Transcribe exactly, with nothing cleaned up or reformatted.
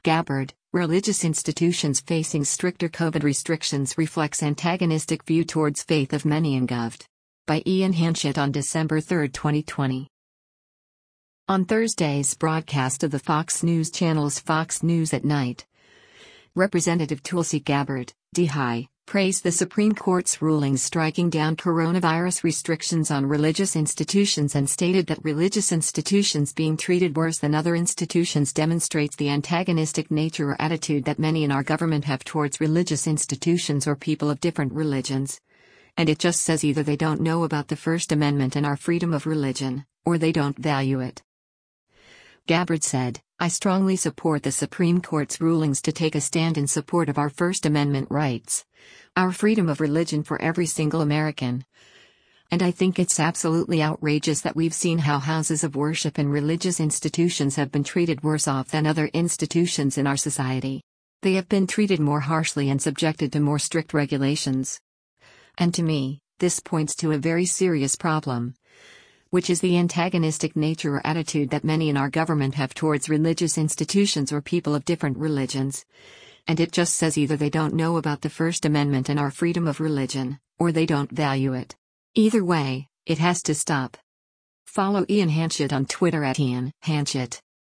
Gabbard, religious institutions facing stricter COVID restrictions reflects antagonistic view towards faith of many in Govt. By Ian Hanchett on December third, twenty twenty. On Thursday's broadcast of the Fox News channel's Fox News at Night, Representative Tulsi Gabbard, D H, praised the Supreme Court's rulings striking down coronavirus restrictions on religious institutions and stated that religious institutions being treated worse than other institutions demonstrates the antagonistic nature or attitude that many in our government have towards religious institutions or people of different religions. And it just says either they don't know about the First Amendment and our freedom of religion, or they don't value it. Gabbard said, "I strongly support the Supreme Court's rulings to take a stand in support of our First Amendment rights, our freedom of religion for every single American. And I think it's absolutely outrageous that we've seen how houses of worship and religious institutions have been treated worse off than other institutions in our society. They have been treated more harshly and subjected to more strict regulations. And to me, this points to a very serious problem, which is the antagonistic nature or attitude that many in our government have towards religious institutions or people of different religions. And it just says either they don't know about the First Amendment and our freedom of religion, or they don't value it. Either way, it has to stop." Follow Ian Hanchett on Twitter at Ian Hanchett.